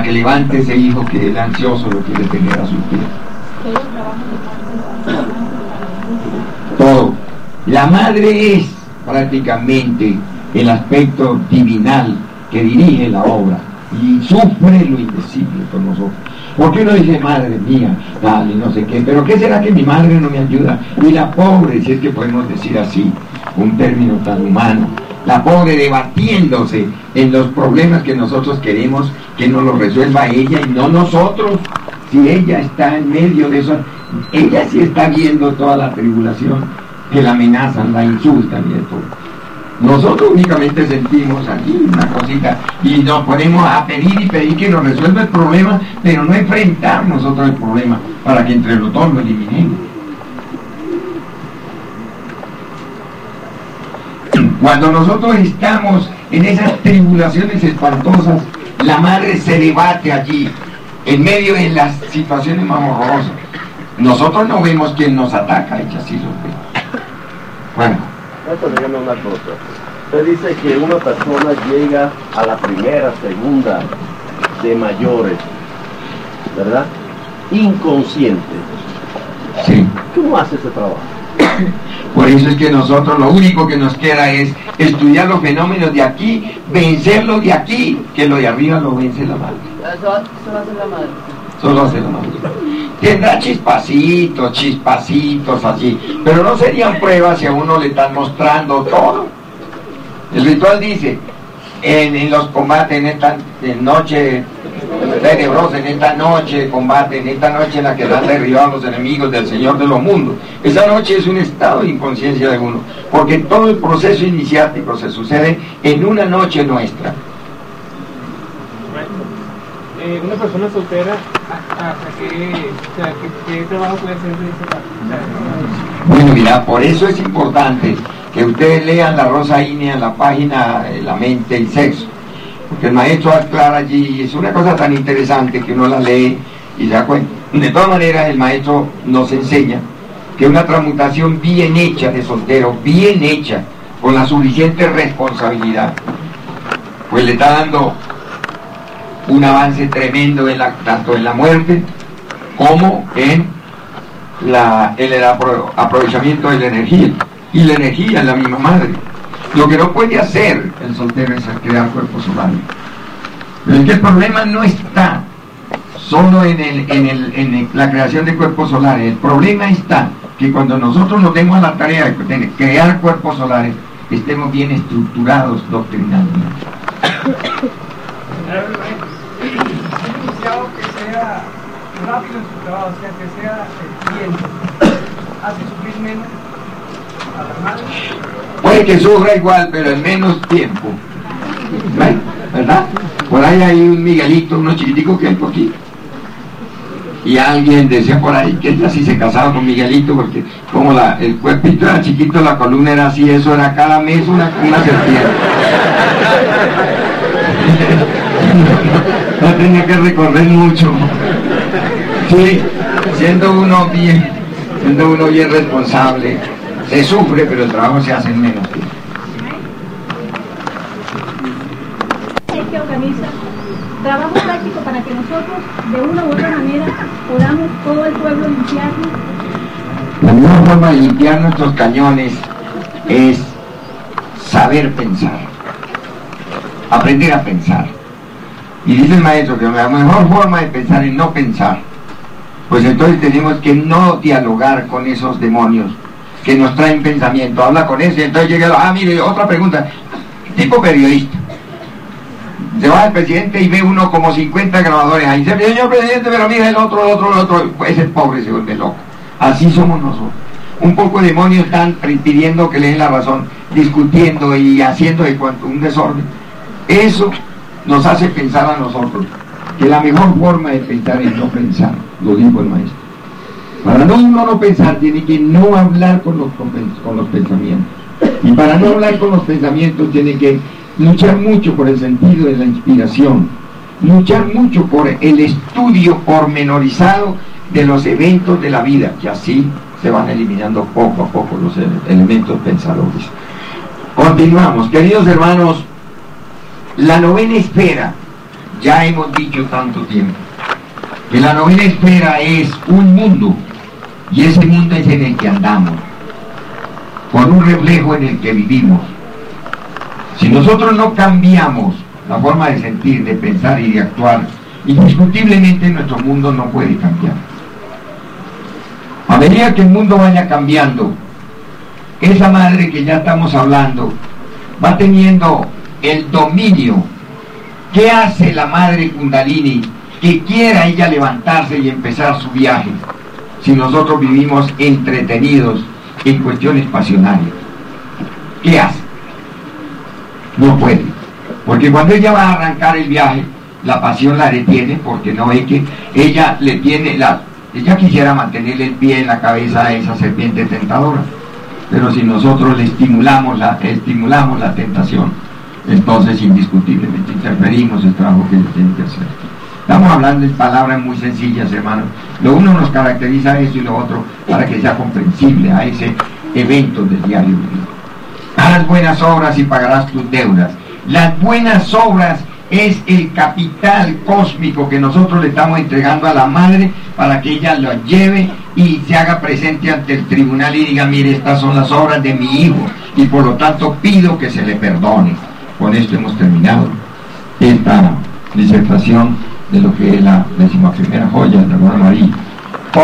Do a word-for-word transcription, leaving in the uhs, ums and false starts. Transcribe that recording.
que levante ese hijo que el ansioso lo quiere tener a sus pies. Todo. La madre es prácticamente el aspecto divinal que dirige la obra y sufre lo indecible con nosotros. Porque uno dice, madre mía, tal y no sé qué, pero ¿qué será que mi madre no me ayuda? Y la pobre, si es que podemos decir así, un término tan humano, la pobre debatiéndose en los problemas que nosotros queremos que nos los resuelva ella y no nosotros. Si ella está en medio de eso, ella sí está viendo toda la tribulación, que la amenazan, la insultan y de todo. Nosotros únicamente sentimos aquí una cosita y nos ponemos a pedir y pedir que nos resuelva el problema, pero no enfrentar nosotros el problema para que entre los dos lo eliminemos. Cuando nosotros estamos en esas tribulaciones espantosas, la madre se debate allí, en medio de las situaciones más horrorosas. Nosotros no vemos quién nos ataca, ella sí lo ve. Bueno. Esto dígame una cosa. Usted dice que una persona llega a la primera, segunda de mayores, ¿verdad? Inconsciente. Sí. ¿Cómo hace ese trabajo? Por eso es que nosotros lo único que nos queda es estudiar los fenómenos de aquí, vencerlos de aquí, que lo de arriba lo vence la madre. Solo hace la madre. Solo hace la madre. Tendrá chispacitos, chispacitos así, pero no serían pruebas si a uno le están mostrando todo. El ritual dice, en, en los combates, en esta en noche tenebrosa, en esta noche de combate, en esta noche en la que dan derribados los enemigos del Señor de los mundos. Esa noche es un estado de inconsciencia de uno, porque todo el proceso iniciático se sucede en una noche nuestra. Eh, una persona soltera, ¿hasta qué, o sea, qué, qué trabajo puede hacer de ese caso? O sea, bueno, mira, por eso es importante que ustedes lean la Rosa Ínea en la página eh, La Mente y Sexo, porque el maestro aclara allí, es una cosa tan interesante que uno la lee y se da cuenta. De todas maneras, el maestro nos enseña que una transmutación bien hecha de soltero, bien hecha, con la suficiente responsabilidad, pues le está dando un avance tremendo en la, tanto en la muerte como en la, el, el apro, aprovechamiento de la energía, y la energía es la misma madre. Lo que no puede hacer el soltero es crear cuerpos solares, pero es que el problema no está solo en, el, en, el, en el, la creación de cuerpos solares. El problema está que cuando nosotros nos demos a la tarea de crear cuerpos solares, estemos bien estructurados doctrinalmente. que sea rápido en su trabajo, o sea, que sea eficiente, hace sufrir menos a la madre. Puede que sufra igual, pero en menos tiempo, ¿verdad? Por ahí hay un Miguelito, uno chiquitico que hay por aquí, y alguien decía por ahí que ella sí se casaba con Miguelito, porque como la, el cuerpito era chiquito, la columna era así, eso era cada mes una, una serpiente. No, no tenía que recorrer mucho. Sí, siendo uno bien, siendo uno bien responsable, se sufre, pero el trabajo se hace en menos tiempo. Es que organiza trabajo práctico para que nosotros, de una u otra manera, podamos todo el pueblo limpiarnos. La mejor forma de limpiar nuestros cañones es saber pensar, aprender a pensar. Y dice el maestro que la mejor forma de pensar es no pensar. Pues entonces tenemos que no dialogar con esos demonios que nos traen pensamiento. Habla con ese y entonces llega, ah, mire, otra pregunta, tipo periodista. Se va el presidente y ve uno como cincuenta grabadores ahí. Dice, señor presidente, pero mira el otro, el otro, el otro. Pues el pobre se vuelve loco. Así somos nosotros. Un poco de demonios están pidiendo que le den la razón, discutiendo y haciendo de cuanto un desorden. Eso nos hace pensar a nosotros que la mejor forma de pensar es no pensar, lo dijo el maestro. Para no uno no pensar, tiene que no hablar con los, con los pensamientos. Y para no hablar con los pensamientos, tiene que luchar mucho por el sentido de la inspiración, luchar mucho por el estudio pormenorizado de los eventos de la vida, que así se van eliminando poco a poco los elementos pensadores. Continuamos, queridos hermanos. La novena esfera ya hemos dicho tanto tiempo, que la novena esfera es un mundo, y ese mundo es en el que andamos, por un reflejo en el que vivimos. Si nosotros no cambiamos la forma de sentir, de pensar y de actuar, indiscutiblemente nuestro mundo no puede cambiar. A medida que el mundo vaya cambiando, esa madre que ya estamos hablando va teniendo el dominio. ¿Qué hace la madre Kundalini que quiera ella levantarse y empezar su viaje si nosotros vivimos entretenidos en cuestiones pasionales? ¿Qué hace? No puede, porque cuando ella va a arrancar el viaje, la pasión la detiene, porque no ve que ella le tiene la ella quisiera mantenerle el pie en la cabeza a esa serpiente tentadora, pero si nosotros le estimulamos la estimulamos la tentación, entonces indiscutiblemente interferimos el trabajo que ella tiene que hacer. Estamos hablando en palabras muy sencillas, hermanos. Lo uno nos caracteriza eso y lo otro para que sea comprensible a ese evento del diario vivir. Haz buenas obras y pagarás tus deudas. Las buenas obras es el capital cósmico que nosotros le estamos entregando a la madre para que ella lo lleve y se haga presente ante el tribunal y diga: mire, estas son las obras de mi hijo y por lo tanto pido que se le perdone. Con esto hemos terminado esta disertación de lo que es la decimoprimera joya de la Aurora María.